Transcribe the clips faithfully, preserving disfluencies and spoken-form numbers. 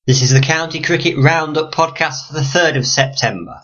This is the County Cricket Roundup podcast for the third of September.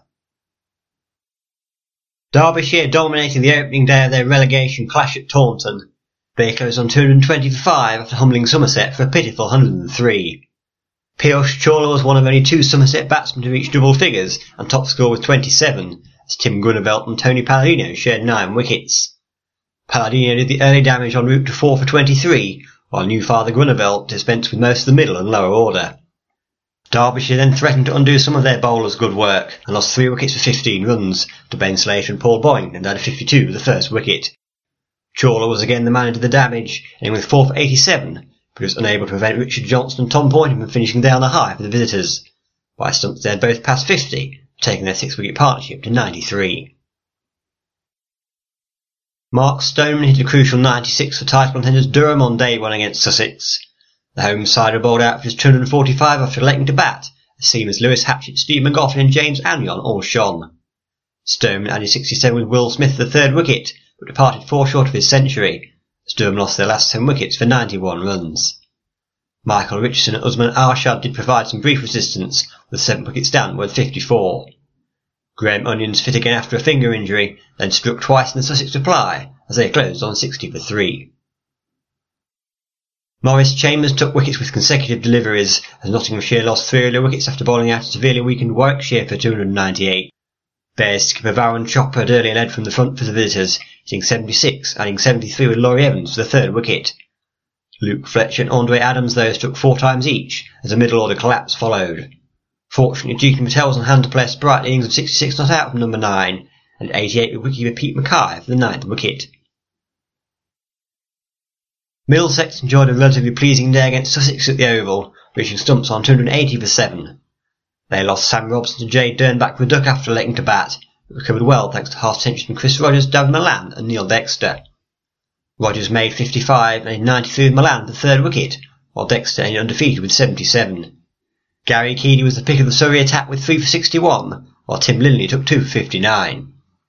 Derbyshire dominated the opening day of their relegation clash at Taunton. They closed on two hundred twenty for five after humbling Somerset for a pitiful one hundred three. Piyush Chawla was one of only two Somerset batsmen to reach double figures and top score with twenty-seven, as Tim Grunewald and Tony Palladino shared nine wickets. Palladino did the early damage en route to four for twenty-three, while new father Grunewald dispensed with most of the middle and lower order. Derbyshire then threatened to undo some of their bowlers' good work and lost three wickets for fifteen runs to Ben Slater and Paul Boyne, and had a fifty-two with the first wicket. Chawla was again the man who did the damage, ending with four for eighty-seven, but was unable to prevent Richard Johnson and Tom Boynton from finishing down the high for the visitors. By stumps they had both passed fifty, taking their six-wicket partnership to ninety-three. Mark Stoneman hit a crucial ninety-six for title contenders Durham on day one against Sussex. The home side were bowled out for just two hundred forty-five after electing to bat, as seamers Lewis Hatchett, Steve McGoffin and James Anion all shone. Stoneman added sixty-seven with Will Smith for the third wicket, but departed four short of his century, as Durham lost their last ten wickets for ninety-one runs. Michael Richardson and Usman Arshad did provide some brief resistance, with seven wickets down worth fifty-four. Graham Onions fit again after a finger injury, then struck twice in the Sussex reply, as they closed on sixty for three. Maurice Chambers took wickets with consecutive deliveries, as Nottinghamshire lost three early wickets after bowling out a severely weakened Warwickshire for two hundred ninety-eight. Bears skipper Varun Chopra had earlier led from the front for the visitors, hitting seventy-six, adding seventy-three with Laurie Evans for the third wicket. Luke Fletcher and Andre Adams though struck four times each, as a middle order collapse followed. Fortunately, Jeetan Patel was on hand to play a sprightly innings of sixty-six not out from number nine, and eighty-eight with wicketkeeper Pete Mackay for the ninth wicket. Middlesex enjoyed a relatively pleasing day against Sussex at the Oval, reaching stumps on two hundred eighty for seven. They lost Sam Robson to Jade Dernbach for a duck after electing to bat, but recovered well thanks to half-centuries from Chris Rogers, Davin Milan and Neil Dexter. Rogers made fifty-five and hit ninety-three with Milan for the third wicket, while Dexter ended undefeated with seventy-seven. Gary Keady was the pick of the Surrey attack with three for sixty-one, while Tim Linley took two for fifty-nine.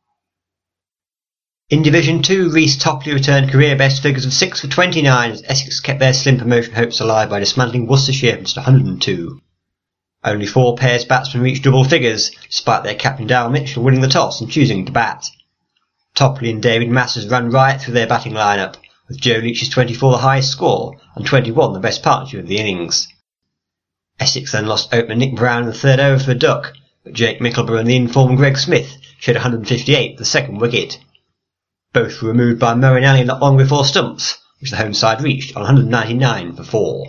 In Division two, Reece Topley returned career-best figures of six for twenty-nine as Essex kept their slim promotion hopes alive by dismantling Worcestershire for just one hundred two. Only four pairs batsmen reached double figures, despite their captain Darryl Mitchell winning the toss and choosing to bat. Topley and David Masters ran riot through their batting line-up, with Joe Leach's twenty-four the highest score and twenty-one the best partnership of the innings. Essex then lost opener Nick Brown in the third over for a duck, but Jake Mickleborough and the informed Greg Smith showed one hundred fifty-eight for the second wicket. Both were removed by Murray Alley not long before stumps, which the home side reached on one hundred ninety-nine for four.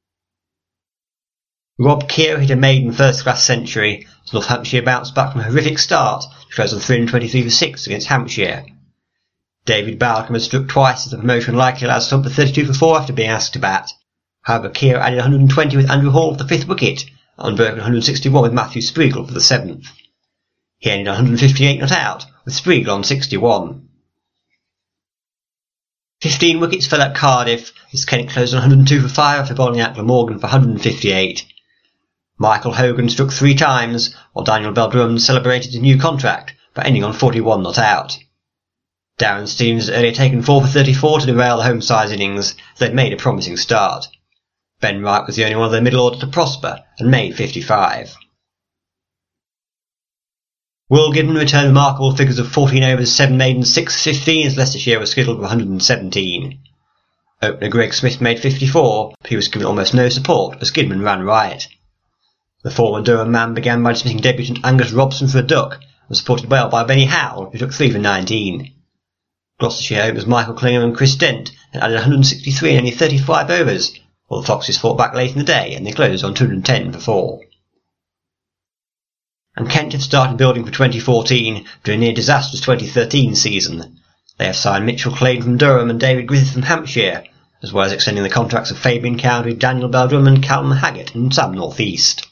Rob Keogh hit a maiden first-class century as Northamptonshire bounced back from a horrific start to close on three hundred twenty-three for six against Hampshire. David Balcombe had struck twice as the promotion likely allowed Stump for thirty-two for four after being asked to bat. However, Keogh added one hundred twenty with Andrew Hall for the fifth wicket and broke one hundred sixty-one with Matthew Spreagle for the seventh. He ended one hundred fifty-eight not out, with Spreagle on sixty-one. Fifteen wickets fell at Cardiff as Kent closed on one hundred two for five after bowling out Glamorgan for one hundred fifty-eight. Michael Hogan struck three times, while Daniel Bell-Drummond celebrated his new contract by ending on forty-one not out. Darren Stevens had earlier taken four for thirty-four to derail the home side's innings, as they'd made a promising start. Ben Wright was the only one of their middle order to prosper and made fifty-five. Will Gibbon returned remarkable figures of fourteen overs, seven maidens, six for fifteen as Leicestershire was scheduled for one hundred seventeen. Opener Greg Smith made fifty-four, but he was given almost no support as Gibbon ran riot. The former Durham man began by dismissing debutant Angus Robson for a duck and was supported well by Benny Howell, who took three for nineteen. Gloucestershire openers Michael Clingham and Chris Dent and added one hundred sixty-three in only thirty-five overs, while the Foxes fought back late in the day and they closed on two hundred ten for four. And Kent have started building for twenty fourteen after a near disastrous twenty thirteen season. They have signed Mitchell Clane from Durham and David Griffith from Hampshire, as well as extending the contracts of Fabian Cowdery, Daniel Bell-Drummond, Callum Haggett and Sam North East.